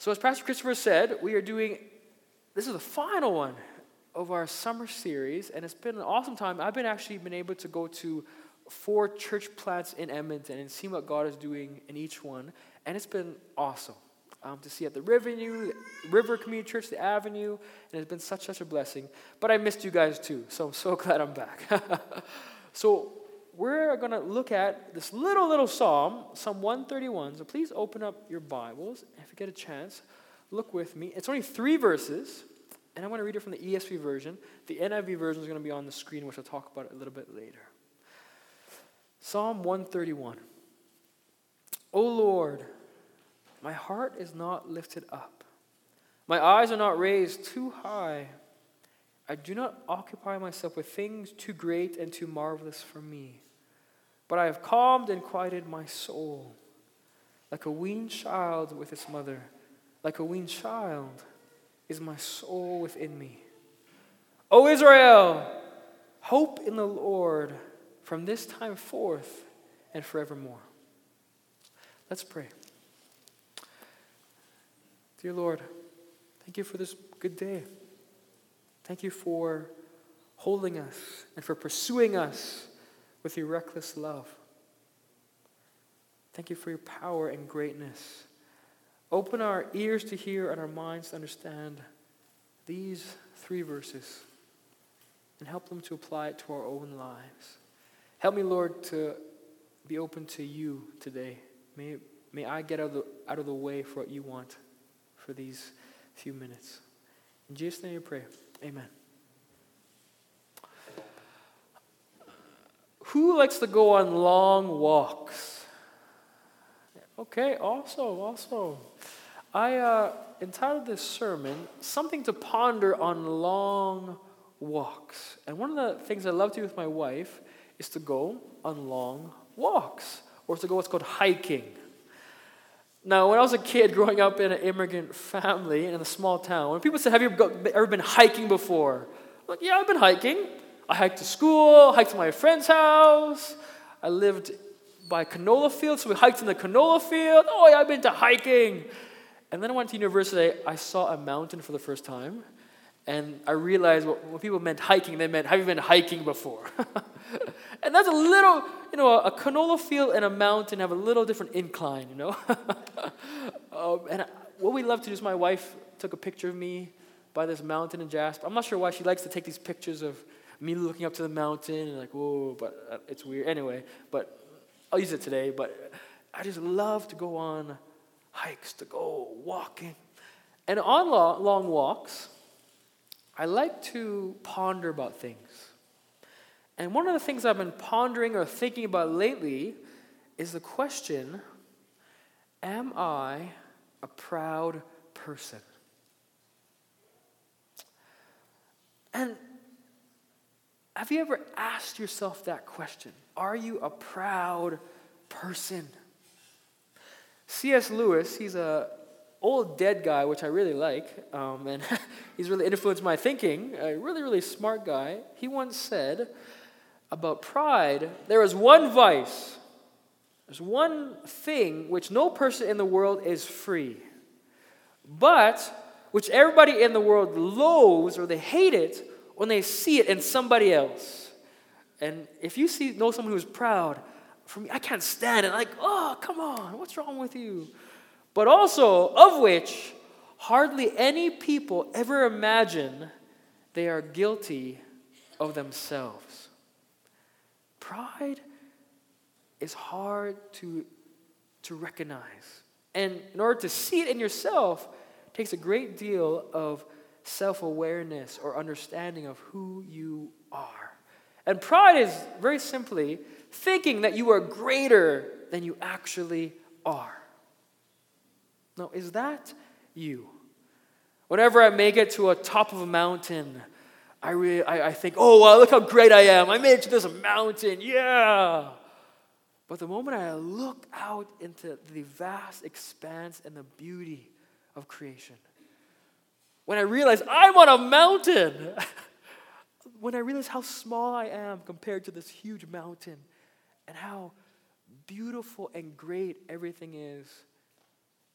So as Pastor Christopher said, this is the final one of our summer series, and it's been an awesome time. I've been able to go to 4 church plants in Edmonton and see what God is doing in each one, and it's been awesome. To see at the River Community Church, the Avenue, and it's been such a blessing. But I missed you guys too, so I'm so glad I'm back. So we're going to look at this little psalm, Psalm 131. So please open up your Bibles. If you get a chance, look with me. It's only 3 verses, and I'm going to read it from the ESV version. The NIV version is going to be on the screen, which I'll talk about a little bit later. Psalm 131. O Lord, my heart is not lifted up. My eyes are not raised too high. I do not occupy myself with things too great and too marvelous for me. But I have calmed and quieted my soul, like a weaned child with its mother. Like a weaned child is my soul within me. O Israel, hope in the Lord from this time forth and forevermore. Let's pray. Dear Lord, thank you for this good day. Thank you for holding us and for pursuing us with your reckless love. Thank you for your power and greatness. Open our ears to hear and our minds to understand these 3 verses and help them to apply it to our own lives. Help me, Lord, to be open to you today. May I get out of the way for what you want for these few minutes. In Jesus' name I pray. Amen. Who likes to go on long walks? Okay, awesome. I entitled this sermon, Something to Ponder on Long Walks. And one of the things I love to do with my wife is to go on long walks, or to go what's called hiking. Now, when I was a kid growing up in an immigrant family in a small town, when people said, have you ever been hiking before? I'm like, yeah, I've been hiking. I hiked to school, hiked to my friend's house. I lived by canola field, so we hiked in the canola field. Oh, yeah, I've been to hiking. And then I went to university. I saw a mountain for the first time. And I realized when people meant hiking, they meant, have you been hiking before? And that's a little, a canola field and a mountain have a little different incline, And what we love to do is my wife took a picture of me by this mountain in Jasper. I'm not sure why she likes to take these pictures of me looking up to the mountain and like, whoa, but it's weird. Anyway, but I'll use it today. But I just love to go on hikes, to go walking. And on long walks, I like to ponder about things. And one of the things I've been pondering or thinking about lately is the question, am I a proud person? And have you ever asked yourself that question? Are you a proud person? C.S. Lewis, he's a old dead guy, which I really like, and he's really influenced my thinking, a really smart guy. He once said about pride, there is one vice, there's one thing which no person in the world is free, but which everybody in the world loathes or they hate it when they see it in somebody else. And if you know someone who's proud, for me, I can't stand it. Like, oh, come on, what's wrong with you? But also, of which hardly any people ever imagine they are guilty of themselves. Pride is hard to recognize. And in order to see it in yourself, it takes a great deal of self-awareness or understanding of who you are. And pride is very simply thinking that you are greater than you actually are. Now, is that you? Whenever I make it to a top of a mountain, I think, oh, wow, look how great I am. I made it to this mountain, yeah. But the moment I look out into the vast expanse and the beauty of creation, when I realize I'm on a mountain, when I realize how small I am compared to this huge mountain and how beautiful and great everything is,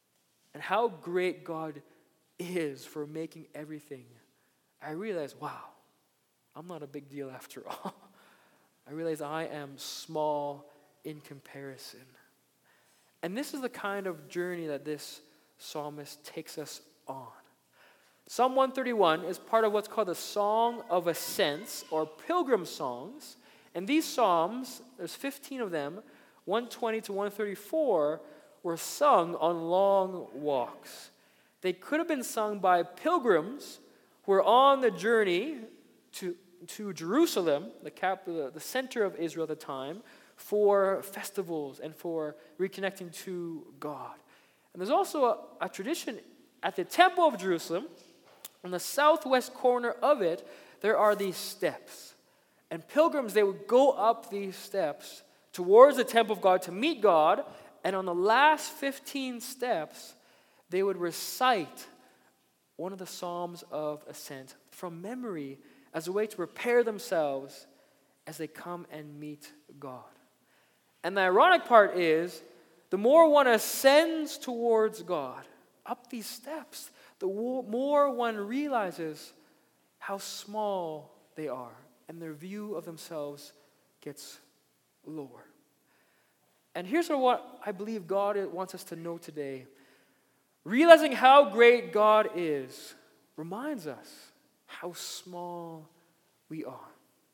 and how great God is for making everything, I realize, wow, I'm not a big deal after all. I realize I am small in comparison. And this is the kind of journey that this psalmist takes us on. Psalm 131 is part of what's called the Song of Ascents, or pilgrim songs. And these psalms, there's 15 of them, 120 to 134, were sung on long walks. They could have been sung by pilgrims who were on the journey to Jerusalem, the center of Israel at the time, for festivals and for reconnecting to God. And there's also a tradition at the Temple of Jerusalem. On the southwest corner of it, there are these steps. And pilgrims, they would go up these steps towards the temple of God to meet God. And on the last 15 steps, they would recite one of the Psalms of Ascent from memory as a way to prepare themselves as they come and meet God. And the ironic part is, the more one ascends towards God, up these steps, the more one realizes how small they are, and their view of themselves gets lower. And here's what I believe God wants us to know today. Realizing how great God is reminds us how small we are.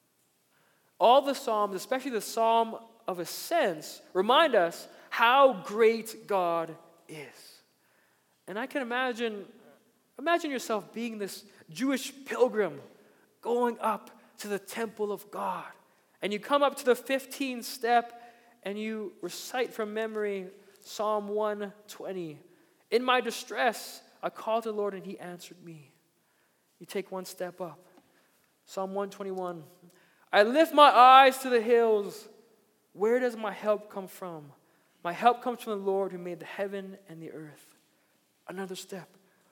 All the Psalms, especially the Psalm of Ascents, remind us how great God is. And I can imagine yourself being this Jewish pilgrim going up to the temple of God. And you come up to the 15th step and you recite from memory Psalm 120. In my distress, I called to the Lord and he answered me. You take one step up. Psalm 121. I lift my eyes to the hills. Where does my help come from? My help comes from the Lord who made the heaven and the earth. Another step.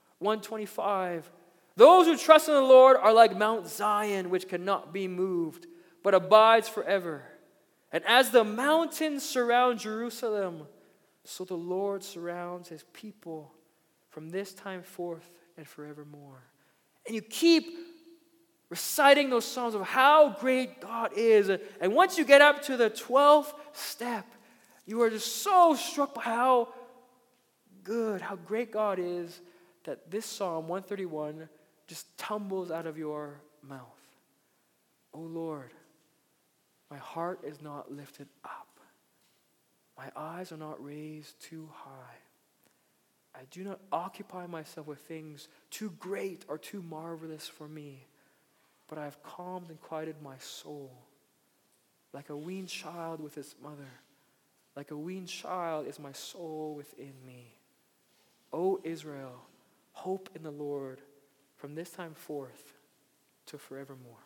125. Those who trust in the Lord are like Mount Zion, which cannot be moved, but abides forever. And as the mountains surround Jerusalem, so the Lord surrounds his people from this time forth and forevermore. And you keep reciting those songs of how great God is. And once you get up to the 12th step, you are just so struck by how good, how great God is, that this Psalm 131 just tumbles out of your mouth. Oh Lord, my heart is not lifted up. My eyes are not raised too high. I do not occupy myself with things too great or too marvelous for me, but I have calmed and quieted my soul. Like a weaned child with its mother, like a weaned child is my soul within me. O Israel, hope in the Lord from this time forth to forevermore.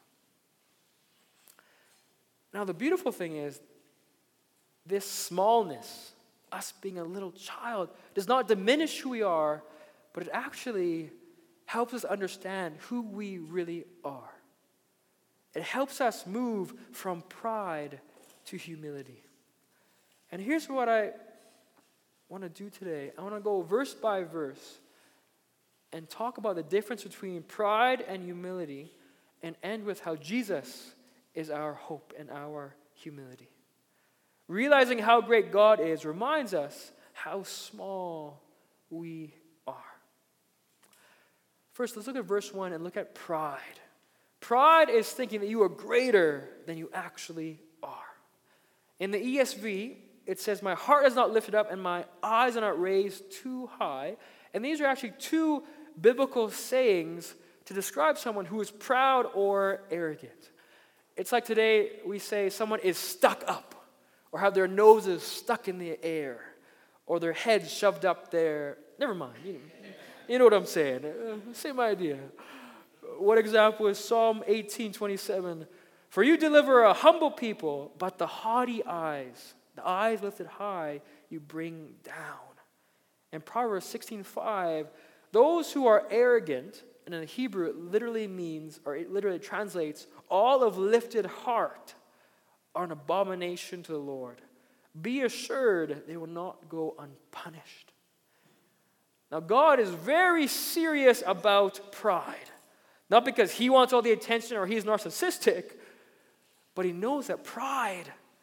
Now the beautiful thing is, this smallness, us being a little child, does not diminish who we are, but it actually helps us understand who we really are. It helps us move from pride to humility. And here's what I want to do today. I want to go verse by verse and talk about the difference between pride and humility, and end with how Jesus is our hope and our humility. Realizing how great God is reminds us how small we are. First, let's look at verse 1 and look at pride. Pride is thinking that you are greater than you actually are. In the ESV, it says, my heart is not lifted up and my eyes are not raised too high. And these are actually two biblical sayings to describe someone who is proud or arrogant. It's like today we say someone is stuck up, or have their noses stuck in the air, or their heads shoved up there. Never mind. You know what I'm saying. Same idea. One example is Psalm 18:27. For you deliver a humble people, but the haughty eyes, the eyes lifted high, you bring down. And Proverbs 16:5, those who are arrogant, and in the Hebrew it literally means, or it literally translates, all of lifted heart, are an abomination to the Lord. Be assured they will not go unpunished. Now, God is very serious about pride. Not because he wants all the attention or he's narcissistic, but he knows that pride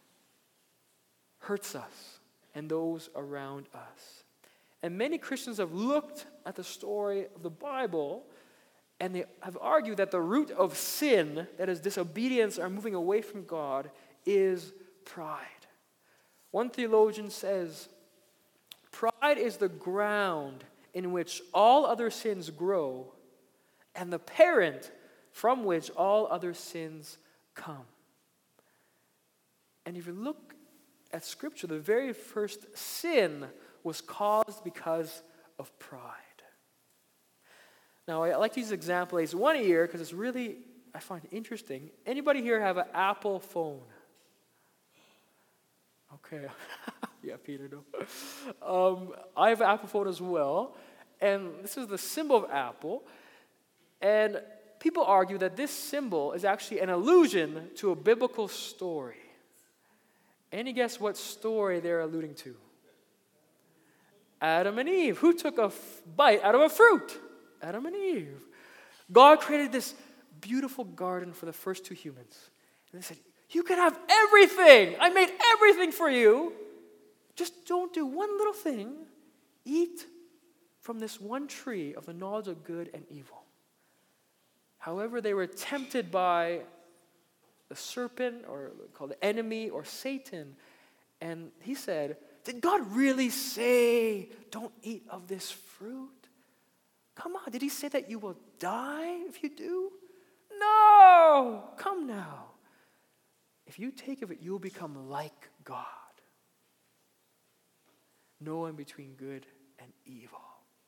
hurts us and those around us. And many Christians have looked at the story of the Bible and they have argued that the root of sin, that is disobedience or moving away from God, is pride. One theologian says, pride is the ground in which all other sins grow and the parent from which all other sins come. And if you look at Scripture, the very first sin was caused because of pride. Now, I like to use examples, one here, because it's really, I find it interesting. Anybody here have an Apple phone? Okay. Yeah, Peter, no. I have an Apple phone as well. And this is the symbol of Apple. And people argue that this symbol is actually an allusion to a biblical story. Any guess what story they're alluding to? Adam and Eve. Who took a bite out of a fruit? Adam and Eve. God created this beautiful garden for the first two humans. And they said, you can have everything. I made everything for you. Just don't do one little thing. Eat from this one tree of the knowledge of good and evil. However, they were tempted by the serpent, or called the enemy, or Satan. And he said, did God really say, don't eat of this fruit? Come on, did he say that you will die if you do? No! Come now. If you take of it, you'll become like God, knowing between good and evil.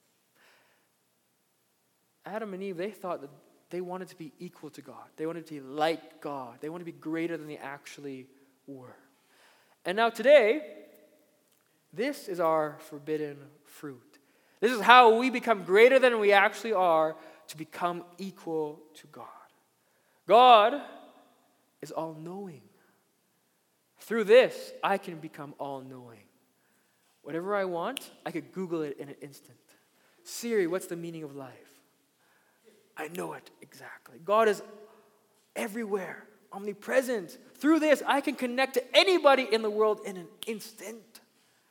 Adam and Eve, they thought that they wanted to be equal to God. They wanted to be like God. They wanted to be greater than they actually were. And now today, this is our forbidden fruit. This is how we become greater than we actually are, to become equal to God. God is all-knowing. Through this, I can become all-knowing. Whatever I want, I could Google it in an instant. Siri, what's the meaning of life? I know it exactly. God is everywhere, omnipresent. Through this, I can connect to anybody in the world in an instant.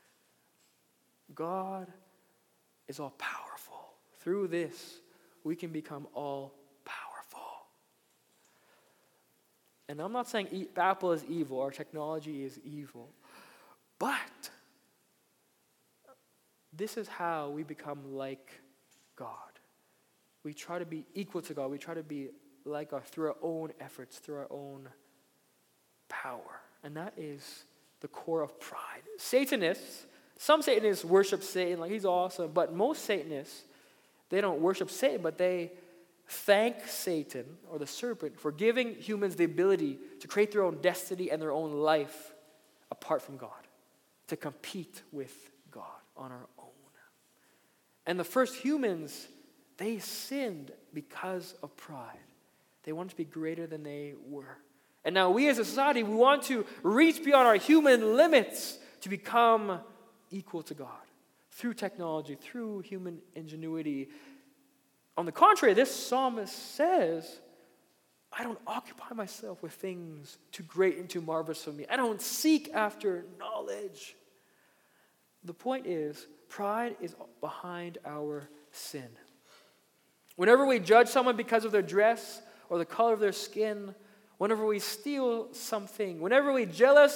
God is all powerful. Through this, we can become all powerful. And I'm not saying Apple is evil or technology is evil, but this is how we become like God. We try to be equal to God. We try to be like God through our own efforts, through our own power. And that is the core of pride. Satanists, some Satanists worship Satan like he's awesome, but most Satanists, they don't worship Satan, but they thank Satan or the serpent for giving humans the ability to create their own destiny and their own life apart from God, to compete with God on our own. And the first humans, they sinned because of pride. They wanted to be greater than they were. And now we as a society, we want to reach beyond our human limits to become equal to God through technology, through human ingenuity. On the contrary, this psalmist says, I don't occupy myself with things too great and too marvelous for me. I don't seek after knowledge. The point is, pride is behind our sin. Whenever we judge someone because of their dress or the color of their skin, whenever we steal something, whenever we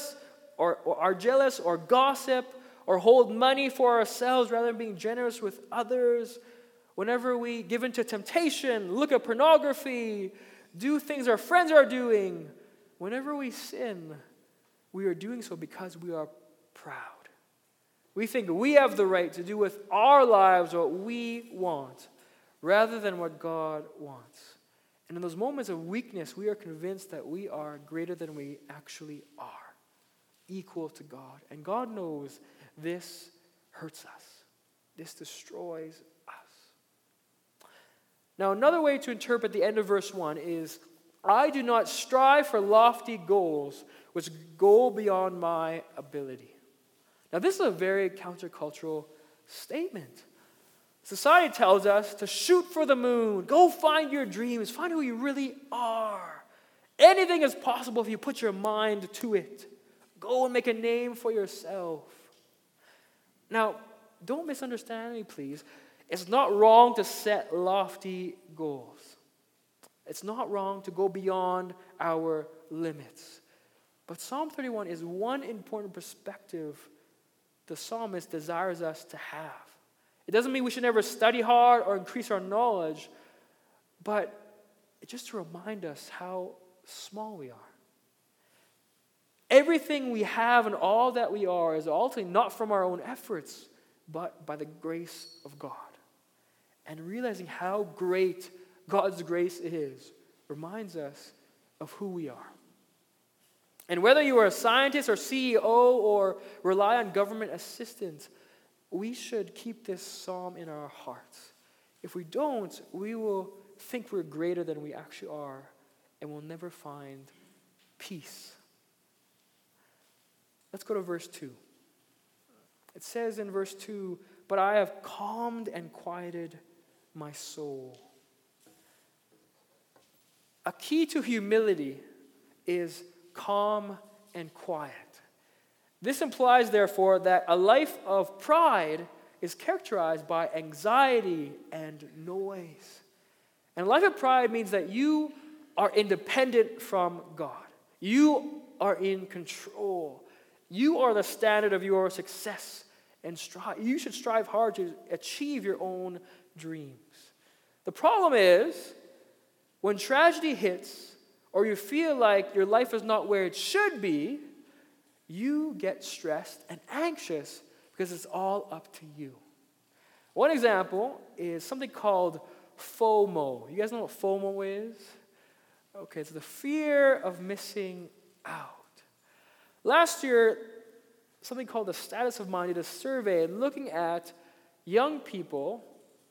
are jealous or gossip or hold money for ourselves rather than being generous with others, whenever we give into temptation, look at pornography, do things our friends are doing, whenever we sin, we are doing so because we are proud. We think we have the right to do with our lives what we want, rather than what God wants. And in those moments of weakness, we are convinced that we are greater than we actually are, equal to God. And God knows this hurts us. This destroys us. Now, another way to interpret the end of verse 1 is, I do not strive for lofty goals which go beyond my ability. Now, this is a very countercultural statement. Society tells us to shoot for the moon, go find your dreams, find who you really are. Anything is possible if you put your mind to it. Go and make a name for yourself. Now, don't misunderstand me, please. It's not wrong to set lofty goals. It's not wrong to go beyond our limits. But Psalm 31 is one important perspective the psalmist desires us to have. It doesn't mean we should never study hard or increase our knowledge, but it's just to remind us how small we are. Everything we have and all that we are is ultimately not from our own efforts, but by the grace of God. And realizing how great God's grace is reminds us of who we are. And whether you are a scientist or CEO or rely on government assistance, we should keep this psalm in our hearts. If we don't, we will think we're greater than we actually are, and we'll never find peace. Let's go to verse 2. It says in verse 2, "But I have calmed and quieted my soul." A key to humility is calm and quiet. This implies, therefore, that a life of pride is characterized by anxiety and noise. And a life of pride means that you are independent from God. You are in control. You are the standard of your success and strive. You should strive hard to achieve your own dreams. The problem is, when tragedy hits, or you feel like your life is not where it should be, you get stressed and anxious because it's all up to you. One example is something called FOMO. You guys know what FOMO is? Okay, it's the fear of missing out. Last year, something called the Status of Mind did a survey looking at young people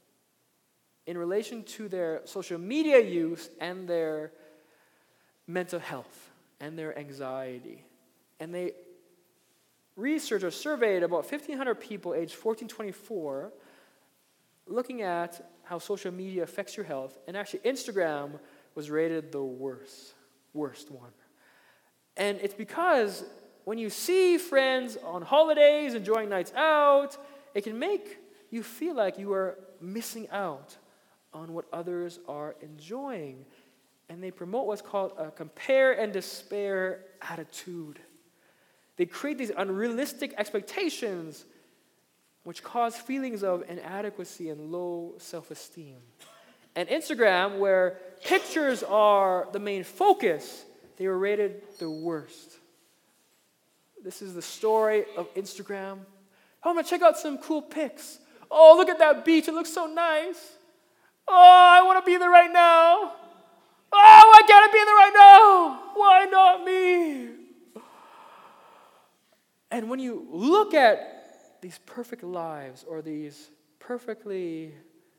in relation to their social media use and their mental health and their anxiety. And they researched or surveyed about 1,500 people aged 14 to 24, looking at how social media affects your health. And actually, Instagram was rated the worst one. And it's because when you see friends on holidays, enjoying nights out, it can make you feel like you are missing out on what others are enjoying. And they promote what's called a compare and despair attitude. They create these unrealistic expectations which cause feelings of inadequacy and low self-esteem. And Instagram, where pictures are the main focus, they were rated the worst. This is the story of Instagram. Oh, I'm going to check out some cool pics. Oh, look at that beach. It looks so nice. Oh, I want to be there right now. Oh, why can't I be there right now? Why not me? And when you look at these perfect lives or these perfectly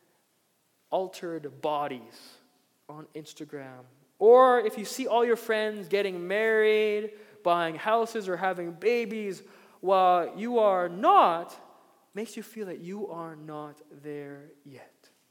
altered bodies on Instagram, or if you see all your friends getting married, buying houses, or having babies while you are not, makes you feel that you are not there yet.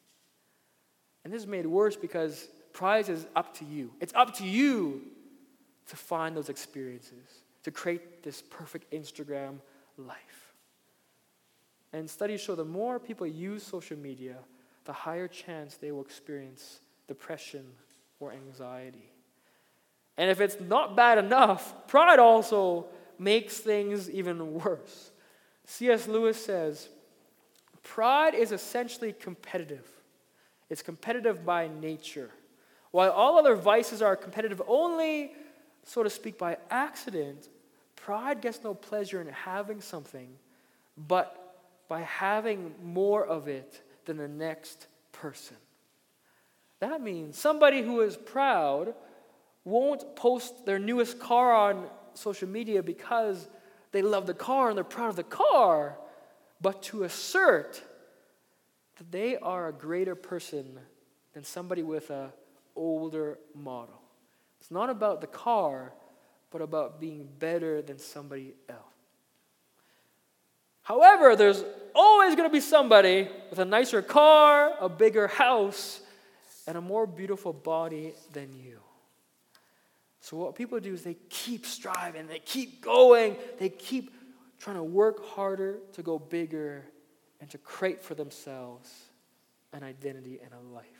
And this is made worse because pride is up to you. It's up to you to find those experiences, to create this perfect Instagram life. And studies show the more people use social media, the higher chance they will experience depression or anxiety. And if it's not bad enough, pride also makes things even worse. C.S. Lewis says, "Pride is essentially competitive. It's competitive by nature. While all other vices are competitive only, so to speak, by accident, pride gets no pleasure in having something, but by having more of it than the next person." That means somebody who is proud won't post their newest car on social media because they love the car and they're proud of the car, but to assert that they are a greater person than somebody with an older model. It's not about the car, but about being better than somebody else. However, there's always going to be somebody with a nicer car, a bigger house, and a more beautiful body than you. So what people do is they keep striving, they keep going, they keep trying to work harder to go bigger and to create for themselves an identity and a life.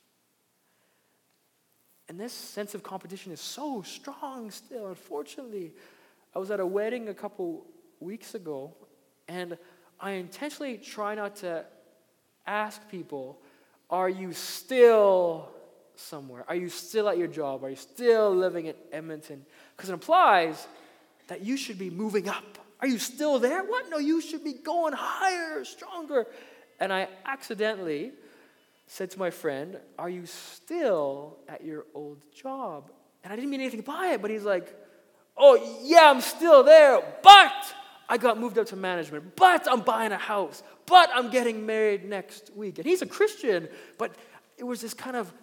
And this sense of competition is so strong still. Unfortunately, I was at a wedding a couple weeks ago, and I intentionally try not to ask people, are you still somewhere? Are you still at your job? Are you still living in Edmonton? Because it implies that you should be moving up. Are you still there? What? No, you should be going higher, stronger. And I accidentally said to my friend, are you still at your old job? And I didn't mean anything by it, but he's like, oh, yeah, I'm still there, but I got moved up to management, but I'm buying a house, but I'm getting married next week. And he's a Christian, but it was this kind of,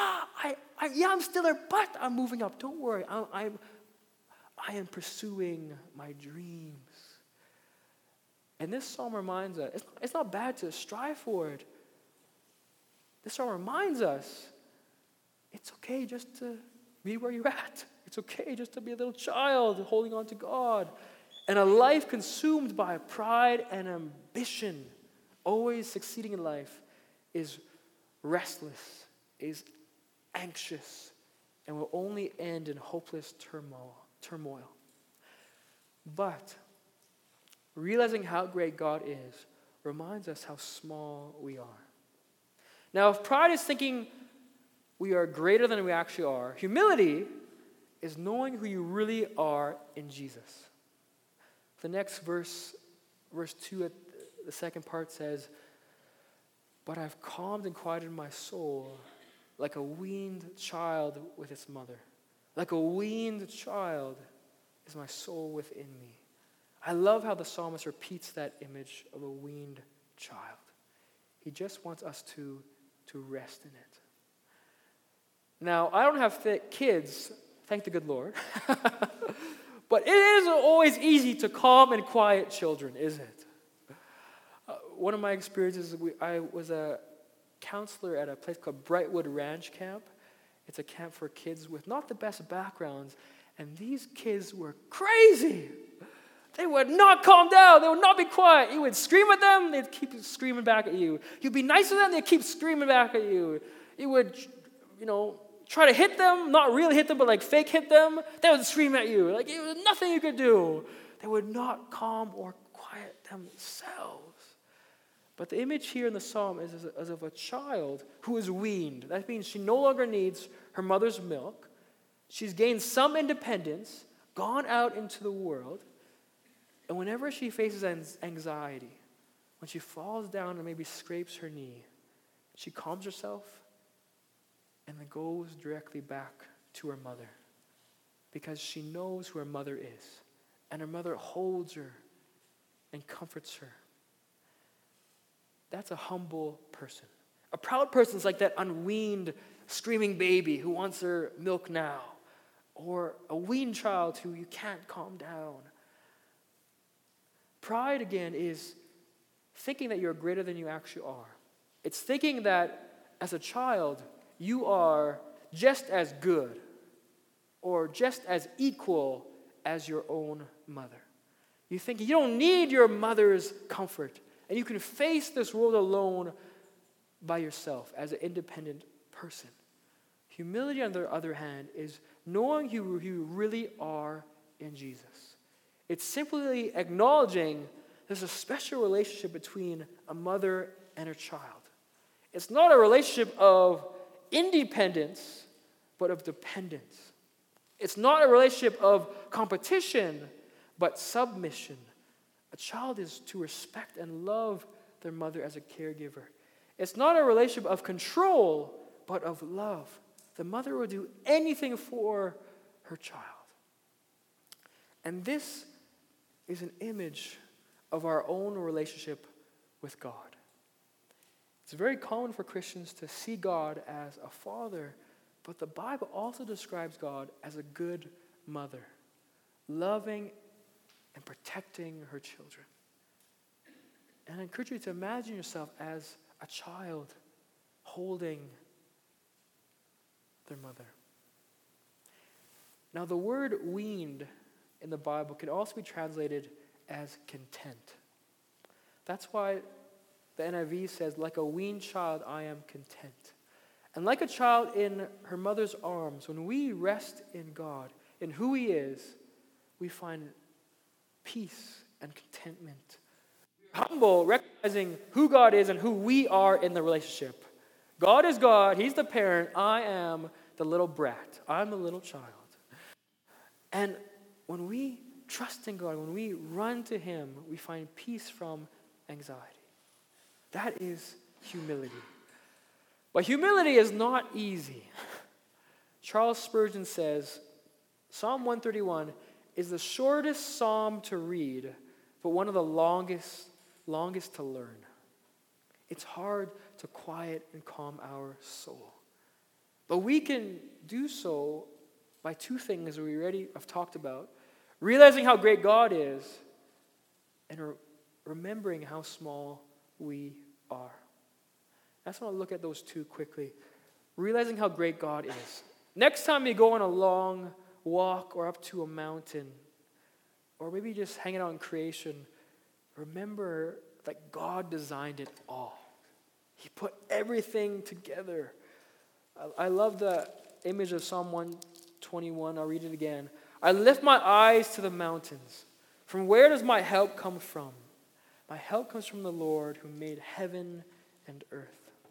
I'm still there, but I'm moving up. Don't worry, I am pursuing my dreams. And this psalm reminds us, it's not bad to strive for it. This psalm reminds us, it's okay just to be where you're at. It's okay just to be a little child holding on to God. And a life consumed by pride and ambition, always succeeding in life, is restless, is anxious, and will only end in hopeless turmoil. But realizing how great God is reminds us how small we are. Now, if pride is thinking we are greater than we actually are, humility is knowing who you really are in Jesus. The next verse 2 at the second part says, but I've calmed and quieted my soul like a weaned child with its mother. Like a weaned child is my soul within me. I love how the psalmist repeats that image of a weaned child. He just wants us to rest in it. Now, I don't have kids, thank the good Lord. But it is always easy to calm and quiet children, isn't it? One of my experiences, I was a counselor at a place called Brightwood Ranch Camp. It's a camp for kids with not the best backgrounds, and these kids were crazy. They would not calm down. They would not be quiet. You would scream at them, they'd keep screaming back at you. You'd be nice to them, they'd keep screaming back at you. You would, try to hit them, not really hit them, but like fake hit them. They would scream at you. Like, there was nothing you could do. They would not calm or quiet themselves. But the image here in the psalm is as of a child who is weaned. That means she no longer needs her mother's milk. She's gained some independence, gone out into the world, and whenever she faces anxiety, when she falls down and maybe scrapes her knee, she calms herself and then goes directly back to her mother because she knows who her mother is, and her mother holds her and comforts her. That's a humble person. A proud person is like that unweaned, screaming baby who wants her milk now, or a weaned child who you can't calm down. Pride, again, is thinking that you're greater than you actually are. It's thinking that as a child, you are just as good or just as equal as your own mother. You think you don't need your mother's comfort, and you can face this world alone by yourself as an independent person. Humility, on the other hand, is knowing who you really are in Jesus. It's simply acknowledging there's a special relationship between a mother and her child. It's not a relationship of independence, but of dependence. It's not a relationship of competition, but submission. A child is to respect and love their mother as a caregiver. It's not a relationship of control, but of love. The mother will do anything for her child. And this is an image of our own relationship with God. It's very common for Christians to see God as a father, but the Bible also describes God as a good mother, loving and protecting her children. And I encourage you to imagine yourself as a child holding their mother. Now, the word weaned in the Bible can also be translated as content. That's why the NIV says, like a weaned child, I am content. And like a child in her mother's arms, when we rest in God, in who He is, we find peace and contentment. Humble, recognizing who God is and who we are in the relationship. God is God, He's the parent, I am the little brat, I'm the little child. And when we trust in God, when we run to Him, we find peace from anxiety. That is humility. But humility is not easy. Charles Spurgeon says, Psalm 131 is the shortest psalm to read, but one of the longest to learn. It's hard to quiet and calm our soul. But we can do so by two things we already have talked about. Realizing how great God is and remembering how small we are. I just want to look at those two quickly. Realizing how great God is. Next time you go on a long walk or up to a mountain, or maybe just hanging out in creation, remember that God designed it all. He put everything together. I love the image of Psalm 121. I'll read it again. I lift my eyes to the mountains. From where does my help come from? My help comes from the Lord who made heaven and earth.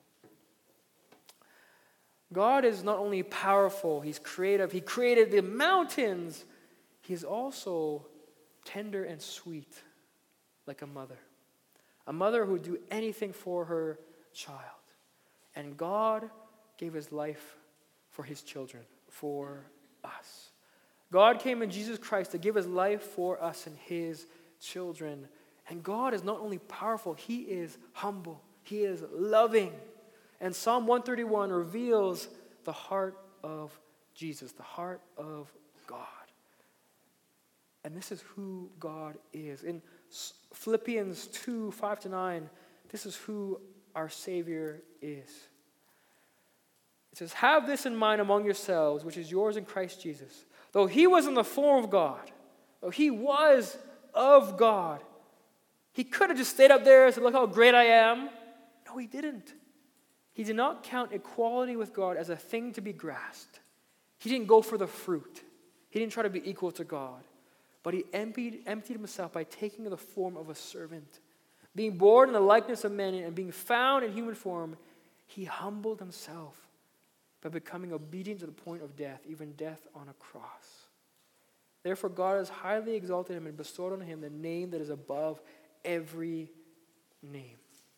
God is not only powerful, He's creative. He created the mountains. He's also tender and sweet, like a mother. A mother who would do anything for her child. And God gave His life for His children, for us. God came in Jesus Christ to give His life for us and His children. And God is not only powerful, He is humble. He is loving. And Psalm 131 reveals the heart of Jesus, the heart of God. And this is who God is. In Philippians 2, 5-9, this is who our Savior is. It says, have this in mind among yourselves, which is yours in Christ Jesus. Though He was in the form of God, though He was of God, He could have just stayed up there and said, look how great I am. No, He didn't. He did not count equality with God as a thing to be grasped. He didn't go for the fruit. He didn't try to be equal to God. But He emptied Himself by taking the form of a servant. Being born in the likeness of men and being found in human form, He humbled Himself by becoming obedient to the point of death, even death on a cross. Therefore God has highly exalted Him and bestowed on Him the name that is above every name.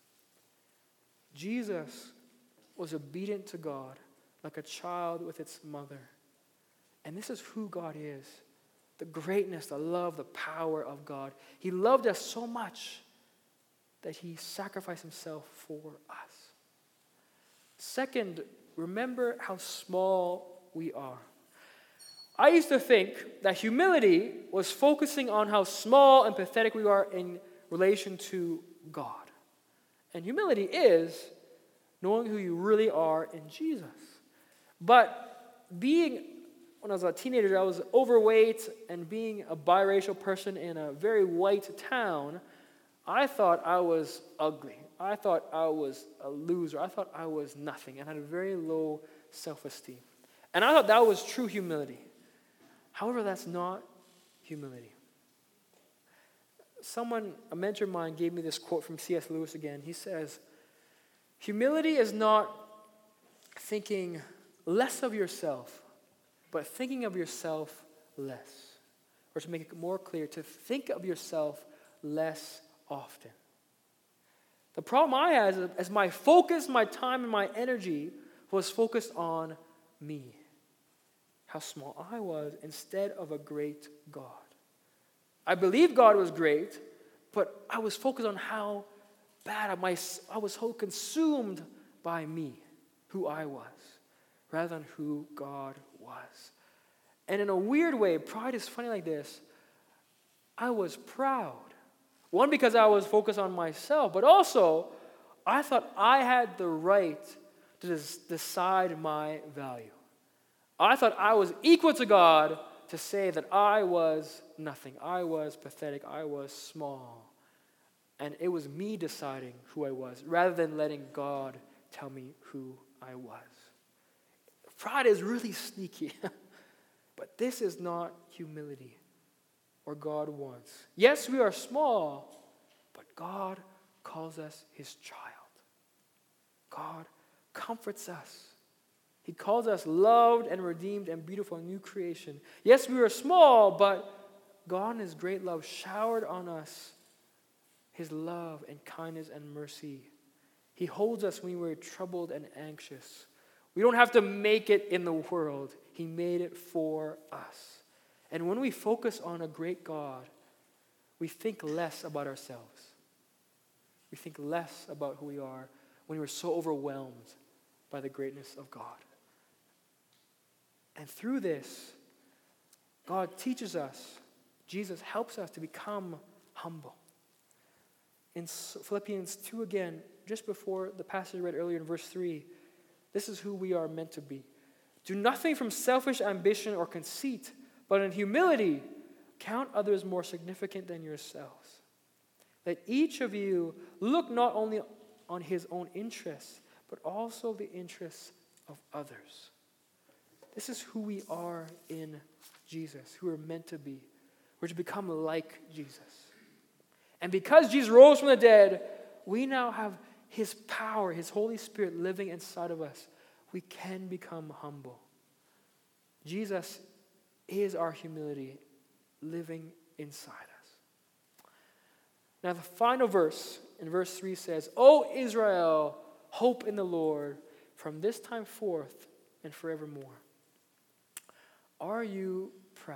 Jesus was obedient to God like a child with its mother. And this is who God is. The greatness, the love, the power of God. He loved us so much that He sacrificed Himself for us. Second, remember how small we are. I used to think that humility was focusing on how small and pathetic we are in relation to God. And humility is knowing who you really are in Jesus. But when I was a teenager, I was overweight, and being a biracial person in a very white town, I thought I was ugly. I thought I was a loser. I thought I was nothing, and had a very low self-esteem. And I thought that was true humility. However, that's not humility. A mentor of mine gave me this quote from C.S. Lewis again. He says, humility is not thinking less of yourself, but thinking of yourself less. Or to make it more clear, to think of yourself less often. The problem I had is my focus, my time, and my energy was focused on me. How small I was instead of a great God. I believed God was great, but I was focused on how bad I was so consumed by me, who I was, rather than who God was. And in a weird way, pride is funny like this. I was proud One, because I was focused on myself, but also I thought I had the right to decide my value. I thought I was equal to God to say that I was nothing. I was pathetic. I was small. And it was me deciding who I was rather than letting God tell me who I was. Pride is really sneaky. But this is not humility or God wants. Yes, we are small, but God calls us his child. God comforts us. He calls us loved and redeemed and beautiful new creation. Yes, we are small, but God in his great love showered on us his love and kindness and mercy. He holds us when we're troubled and anxious. We don't have to make it in the world. He made it for us. And when we focus on a great God, we think less about ourselves. We think less about who we are when we're so overwhelmed by the greatness of God. And through this, God teaches us, Jesus helps us to become humble. In Philippians 2 again, just before the passage I read earlier in verse 3, this is who we are meant to be. Do nothing from selfish ambition or conceit, but in humility count others more significant than yourselves. Let each of you look not only on his own interests, but also the interests of others. This is who we are in Jesus, who we're meant to be. We're to become like Jesus. And because Jesus rose from the dead, we now have his power, his Holy Spirit living inside of us. We can become humble. Jesus is our humility living inside us. Now the final verse, in verse 3 says, O Israel, hope in the Lord from this time forth and forevermore. Are you proud?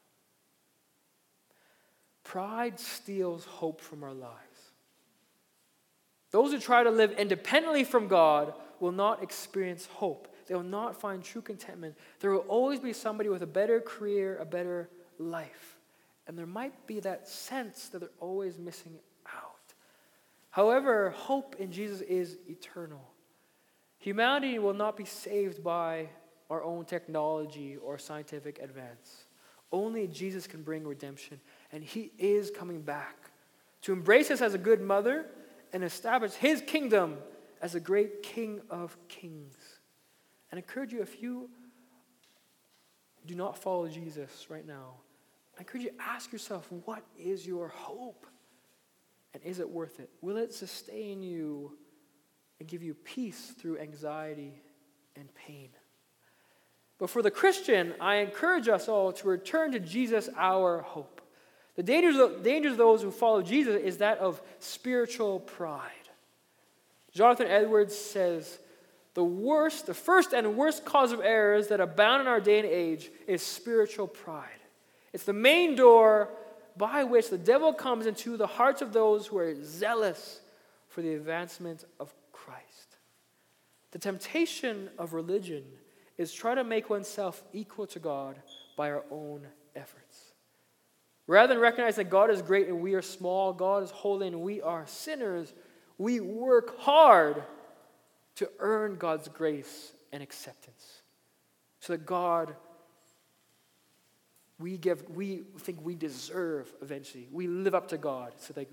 Pride steals hope from our lives. Those who try to live independently from God will not experience hope. They will not find true contentment. There will always be somebody with a better career, a better life. And there might be that sense that they're always missing out. However, hope in Jesus is eternal. Humanity will not be saved by our own technology or scientific advance. Only Jesus can bring redemption, and he is coming back to embrace us as a good mother and establish his kingdom as a great King of kings. And I encourage you, if you do not follow Jesus right now, I encourage you to ask yourself, what is your hope? And is it worth it? Will it sustain you and give you peace through anxiety and pain? But for the Christian, I encourage us all to return to Jesus, our hope. The danger of those who follow Jesus is that of spiritual pride. Jonathan Edwards says, the first and worst cause of errors that abound in our day and age is spiritual pride. It's the main door by which the devil comes into the hearts of those who are zealous for the advancement of Christ. The temptation of religion is try to make oneself equal to God by our own efforts. Rather than recognize that God is great and we are small, God is holy and we are sinners, we work hard to earn God's grace and acceptance. So that we think we deserve eventually. We live up to God. So that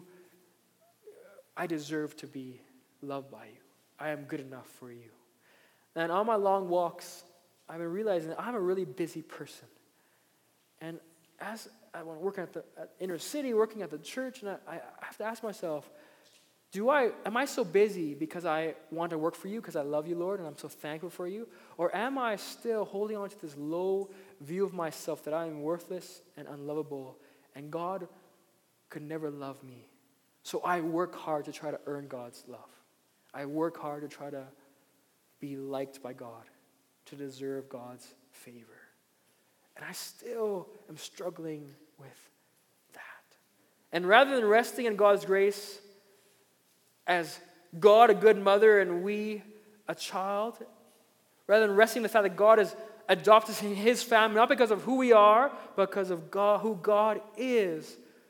I deserve to be loved by you. I am good enough for you. And on my long walks, I've been realizing that I'm a really busy person. And as I want to work at the inner city, working at the church, and I have to ask myself, am I so busy because I want to work for you, because I love you, Lord, and I'm so thankful for you? Or am I still holding on to this low view of myself that I am worthless and unlovable, and God could never love me? So I work hard to try to earn God's love. I work hard to try to be liked by God, to deserve God's favor. And I still am struggling with that. And rather than resting in God's grace as God a good mother and we a child, rather than resting in the fact that God has adopted us in his family, not because of who we are, but because of God, who God is,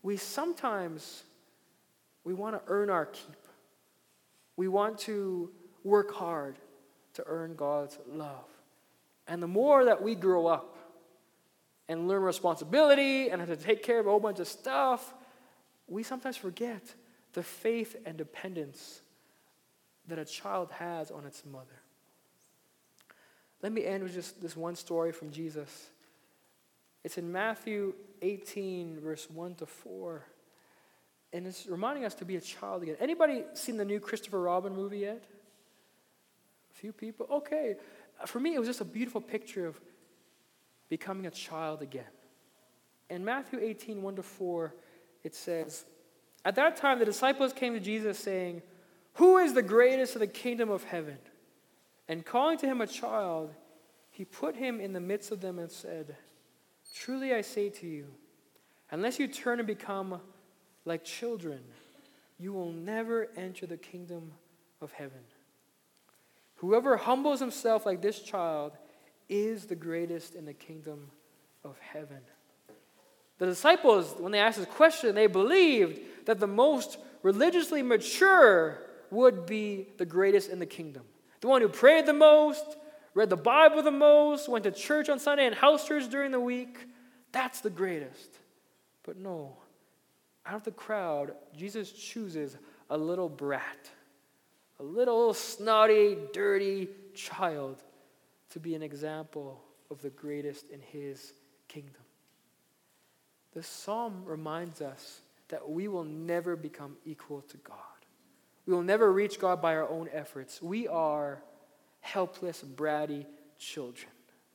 we sometimes want to earn our keep. We want to work hard to earn God's love. And the more that we grow up and learn responsibility and have to take care of a whole bunch of stuff, we sometimes forget the faith and dependence that a child has on its mother. Let me end with just this one story from Jesus. It's in Matthew 18, verse 1 to 4. And it's reminding us to be a child again. Anybody seen the new Christopher Robin movie yet? A few people? Okay. For me, it was just a beautiful picture of becoming a child again. In Matthew 18, 1 to 4, it says, "At that time the disciples came to Jesus saying, 'Who is the greatest in the kingdom of heaven?' And calling to him a child, he put him in the midst of them and said, 'Truly I say to you, unless you turn and become like children, you will never enter the kingdom of heaven. Whoever humbles himself like this child is the greatest in the kingdom of heaven.'" The disciples, when they asked this question, they believed that the most religiously mature would be the greatest in the kingdom. The one who prayed the most, read the Bible the most, went to church on Sunday and house church during the week, that's the greatest. But no, out of the crowd, Jesus chooses a little brat, a little snotty, dirty child to be an example of the greatest in his kingdom. This psalm reminds us that we will never become equal to God. We will never reach God by our own efforts. We are helpless, bratty children.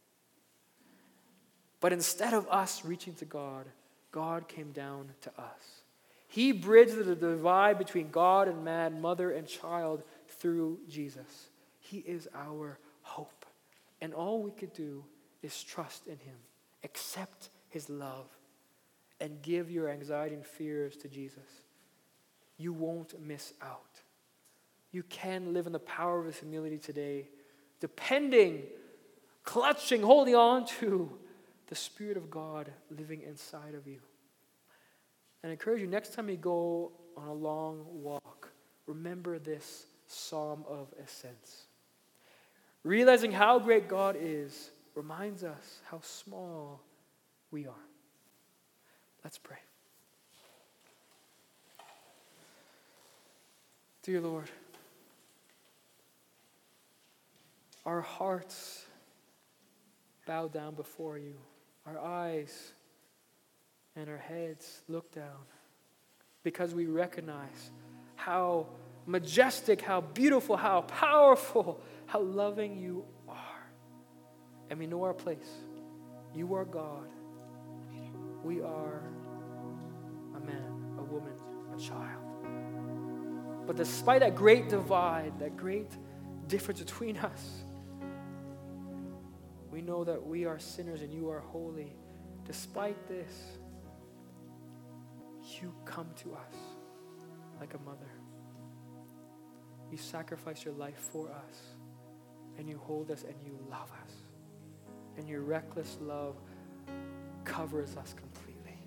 But instead of us reaching to God, God came down to us. He bridged the divide between God and man, mother and child, through Jesus. He is our hope. And all we could do is trust in him, accept his love, and give your anxiety and fears to Jesus. You won't miss out. You can live in the power of his humility today, depending, clutching, holding on to the Spirit of God living inside of you. And I encourage you, next time you go on a long walk, remember this psalm of ascents. Realizing how great God is reminds us how small we are. Let's pray. Dear Lord, our hearts bow down before you. Our eyes and our heads look down because we recognize how majestic, how beautiful, how powerful, how loving you are. And we know our place. You are God. We are a man, a woman, a child. But despite that great divide, that great difference between us, we know that we are sinners and you are holy. Despite this, you come to us like a mother. You sacrifice your life for us, and you hold us and you love us. And your reckless love covers us completely.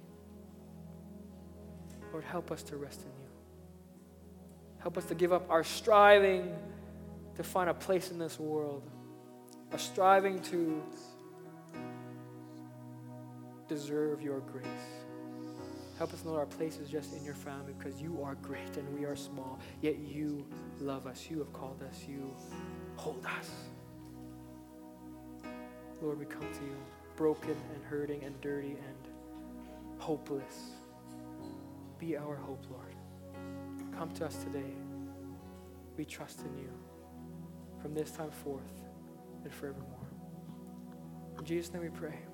Lord, help us to rest in you. Help us to give up our striving to find a place in this world, our striving to deserve your grace. Help us know our place is just in your family because you are great and we are small, yet you love us. You have called us. You hold us. Lord, we come to you broken and hurting and dirty and hopeless. Be our hope, Lord. Come to us today. We trust in you from this time forth and forevermore. In Jesus' name we pray.